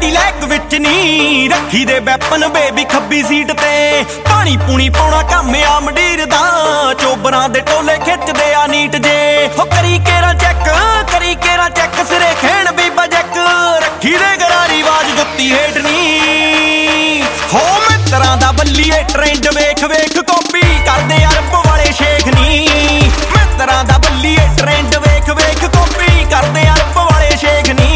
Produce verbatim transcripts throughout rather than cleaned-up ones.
मेरी लैग विच नी रखी दे वैपन बेबी खब्बी सीट ते पानी पूनी पाउणा काम आ मंडीर दा चोबरां दे टोले खिचदे आ नीट जे हो करी केरा चैक करी केरा चैक सिरे खेण बीबा जैक रखी दे गरारी आवाज जुत्ती हेठ नी हो मित्तरां दा बल्लीए ट्रेंड वेख वेख कॉपी करदे अरब वाले शेख नी मित्तरां दा बल्लीए ट्रेंड वेख वेख कॉपी करदे अरब वाले शेख नी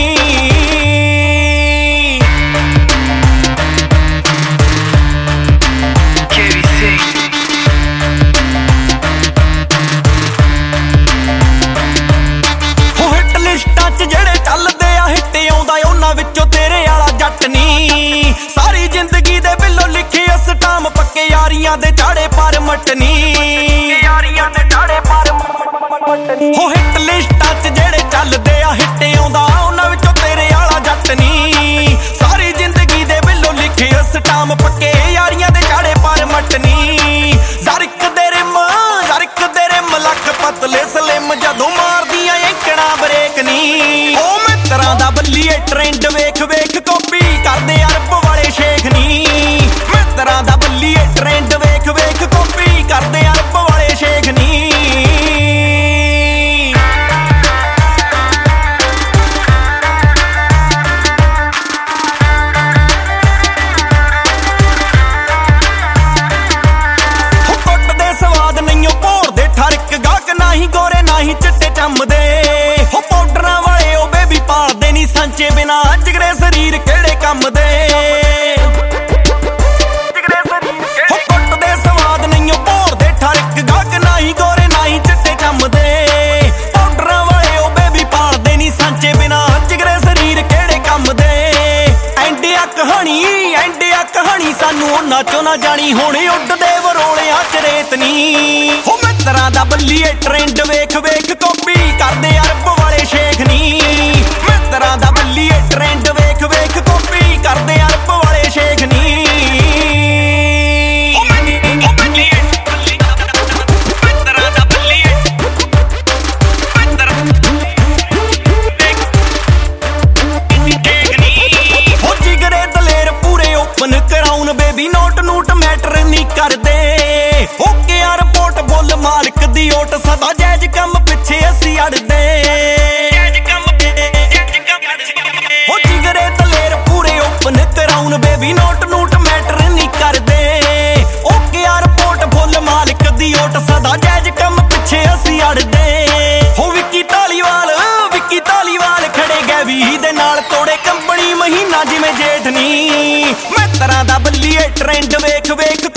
ਜਿਹੜੇ ਚੱਲਦੇ ਆ ਹਿੱਟ ਆਉਂਦਾ ਉਹਨਾਂ ਵਿੱਚੋਂ ਤੇਰੇ ਵਾਲਾ ਜੱਟ ਨੀ ਸਾਰੀ ਜ਼ਿੰਦਗੀ ਦੇ ਬਿੱਲੋ ਲਿਖੇ ਸਟਾਮ ਪੱਕੇ ਯਾਰੀਆਂ ਦੇ ਚਾੜੇ ਪਰ ਮਟਨੀ ਯਾਰੀਆਂ ਦੇ ਚਾੜੇ ਪਰ ਮਟਨੀ ਹੋ ਹਿੱਟ ਲਿਸਟਾਂ 'ਚ ਜਿਹੜੇ ਚੱਲਦੇ ਆ ਹਿੱਟ ਆਉਂਦਾ ਉਹਨਾਂ ਵਿੱਚੋਂ ਤੇਰੇ ਵਾਲਾ ਜੱਟ ਨੀ ਸਾਰੀ ਜ਼ਿੰਦਗੀ ਦੇ ਬਿੱਲੋ ਲਿਖੇ ਸਟਾਮ ਪੱਕੇ ਯਾਰੀਆਂ ਦੇ ਚਾੜੇ ਪਰ ਮਟਨੀ ਜ਼ਰਕ ਦੇ ਰਿਮ ਜ਼ਰਕ ਦੇ ਰਿਮ ਲੱਖ ਪਤਲੇ ਸਲਿਮ ਜਦੋਂ ਮਾਰਦੀਆਂ ਐਂਕਣਾ ਬ੍ਰੇਕ ਨੀ ਉਹ ਮਿੱਤਰਾਂ ਦਾ ਬੱਲੀਏ ਟ੍ਰੈਂਡ ਵੇਖ ਵੇਖ ਕਾਪੀ ਕਰਦੇ ਅਰਬ ਵਾਲੇ ਸ਼ੇਖ ਨੀ ਮਿੱਤਰਾਂ ਦਾ ਬੱਲੀਏ ਟ੍ਰੈਂਡ ਵੇਖ ਵੇਖ ਕਾਪੀ ਕਰਦੇ ਅਰਬ ਵਾਲੇ ਸ਼ੇਖ ਨੀ ਹੋ ਕੁੱਟ ਦੇ ਸਵਾਦ ਨਹੀਂਓ ਭੋਰ ਦੇ ਠਰਕ ਗਾਹਕ ਨਾਹੀਂ ਗੋਰੇ ਨਾਹੀਂ ਚਿੱਟੇ ਚੰਮਦੇ ਹੋ ਪਾਊਡਰਾਂ ਵਾਲੇ ਉਹ ਬੇਬੀ ਪਾਲਦੇ ਨੀ ਸਾਂਚੇ ਬਿਨਾ ਜਿਗਰੇ ਸਰੀਰ ਕਿਹੜੇ ਕੰਮ ਦੇ ਹੋ ਕੁੱਟ ਦੇ ਸਵਾਦ ਨਹੀਂਓ ਭੋਰ ਦੇ ਠਰਕ ਗਾਹਕ ਨਾਹੀਂ ਗੋਰੇ ਨਾਹੀਂ ਚਿੱਟੇ ਚੰਮਦੇ ਪਾਊਡਰਾਂ ਵਾਲੇ ਉਹ ਬੇਬੀ ਪਾਲਦੇ ਨੀ ਸਾਂਚੇ ਬਿਨਾ ਜਿਗਰੇ ਸਰੀਰ ਕਿਹੜੇ ਕੰਮ ਦੇ ਐਂਡਿਆ ਕਹਾਣੀ ਐਂਡਿਆ ਕਹਾਣੀ ਸਾਨੂੰ ਉਹਨਾਂ ਚੋਂ ਨਾ ਜਾਣੀ ਹੁਣ ਉੱਡਦੇ ਵਰੋਲਿਆਂ ਚ ਰੇਤ ਨੀ ਹੋ ਮਿੱਤਰਾਂ ਦਾ ਬੱਲੀਏ ਟ੍ਰੈਂਡ ਵੇਖ ਵੇਖ ਕਾਪੀ ਕਰਦੇ ਅਰਬ ਵਾਲੇ ਸ਼ੇਖ ਨੀ ਮਿੱਤਰਾਂ ਦਾ ਬੱਲੀਏ ਟ੍ਰੈਂਡ ਵੇਖ ਵੇਖ ਕਾਪੀ ਕਰਦੇ ਅਰਬ ਵਾਲੇ ਸ਼ੇਖ ਨੀ ਹੋ ਜਿਗਰੇ ਦਲੇਰ ਪੂਰੇ ਓਪਨ ਕਰਾਉਣ ਬੇਬੀ ਨੋਟ ਨੂਟ ਮੈਟਰ ਨਹੀਂ ਕਰਦੇ ਓਕੇ ਆ ਰਿਪੋਰਟ ਬੁੱਲ ਮਾਲਕ ਦੀ ਓਟ ਸਦਾ ਜੈਜ ਕੰਮ ਪਿੱਛੇ ਅਸੀਂ ਅੜਦੇ ਹੋ ਜਿਗਰੇ ਦਲੇਰ ਪੂਰੇ ਓਪਨ ਕਰਾਉਣ ਬੇਬੀ ਨੋਟ ਨੂਟ ਮੈਟਰ ਨਹੀਂ ਕਰਦੇ ਓਕੇ ਆ ਰਿਪੋਰਟ ਬੁੱਲ ਮਾਲਕ ਦੀ ਓਟ ਸਦਾ ਜੈਜ ਕੰਮ ਪਿੱਛੇ ਅਸੀਂ ਅੜਦੇ ਹੋ ਵਿੱਕੀ ਧਾਲੀਵਾਲ ਵਿੱਕੀ ਧਾਲੀਵਾਲ ਖੜੇ ਗਏ ਵੀ ਦੇ ਨਾਲ ਤੋੜੇ ਕੰਪਨੀ ਮਹੀਨਾ ਜਿਵੇਂ ਜੇਠ ਨੀ ਮਿੱਤਰਾਂ ਦਾ ਬੱਲੀਏ ਟ੍ਰੈਂਡ ਵੇਖ ਵੇਖ